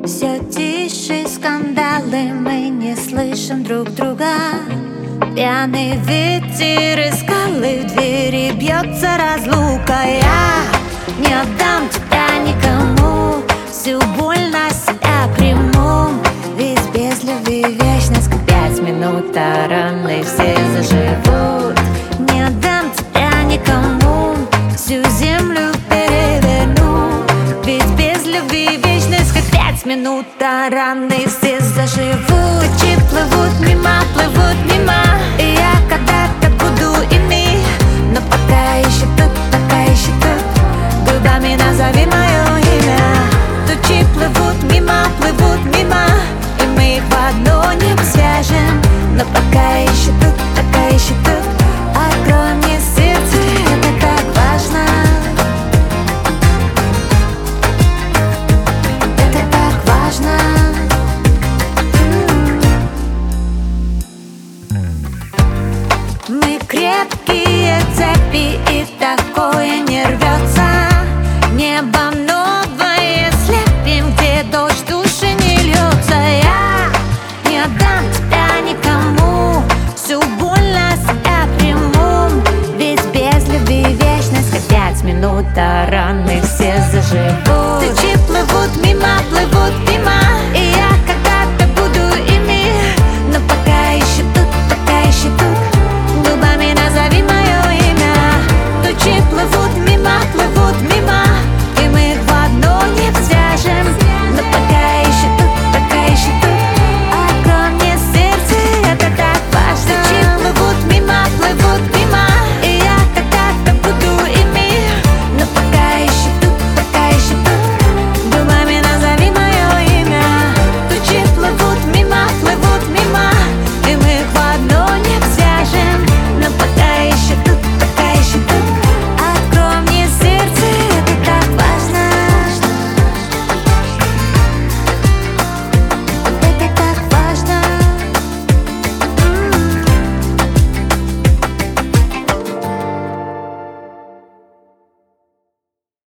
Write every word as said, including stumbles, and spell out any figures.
Все тише скандалы, мы не слышим друг друга. Пьяный ветер и скалы, в двери бьется разлука. Я не отдам тебя никому, всю боль на себя приму. Ведь без любви вечность, как пять минут, а раны все заживут. Не отдам тебя никому, всю землю переверну. Ведь без любви вечность, как пять минут, а раны все заживут. Тучи плывут мимо, плывут мимо, и я когда-то буду ими. Но пока еще тут, пока еще тут, губами назови мое